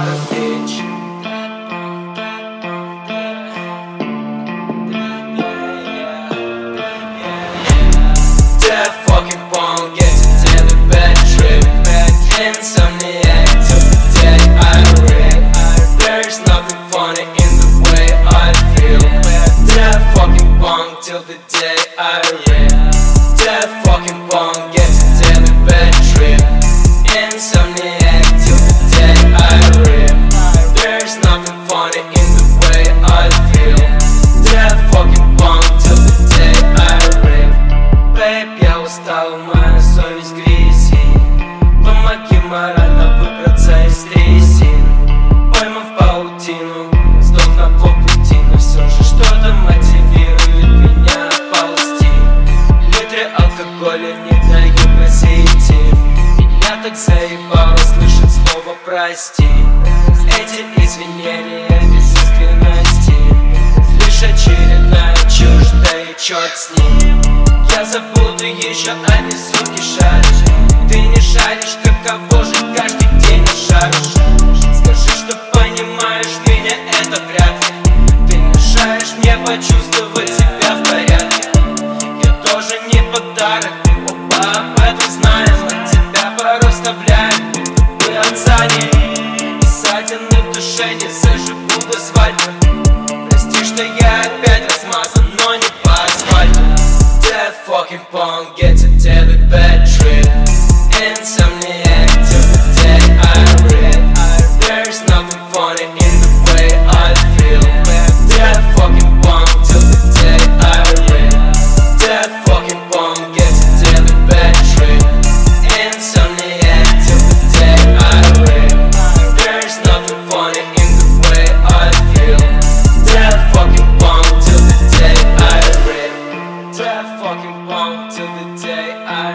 Florida Beach. That fucking punk gets a daily bad trip. Insomniac till the day I rip. There's nothing funny in the way I feel. That fucking punk till the day I rip. That fucking punk gets a daily bad trip. Insomniac till the day I rip. There's nothing funny in the way I feel. That fucking punk till the day I rip. Бэйб, я устал, моя совесть грязи. Помоги морально выбраться из трясин. Поймав паутину, сдох на полпути. Но все же что-то мотивирует меня ползти. Литры алкоголя не дают позитив. Меня так заебало слышать слово прости. Эти извинения без искренности лишь очередная чушь, да и черт с ним. Я забуду еще одни сутки шаришь. Ты не шаришь, каково жить каждый день не шаришь. Скажи, что понимаешь меня, это вряд ли. Ты мешаешь мне почувствовать себя в порядке. Я тоже не подарок, мы оба об этом знаем. От тебя порой вставляем, будто бы отзади. И ссадины в душе не заживут до свадьбы. Прости, что я опять размазан, но не по асфальту. That fucking punk gets a daily bad trip. Insomniac till the day I rip. There's nothing funny in the way I feel. That fucking punk till the day I rip. That fucking punk gets a daily bad trip. Insomniac till the day I rip. There's nothing funny in the way I feel. That fucking punk till the day I rip. That fucking punk till the day I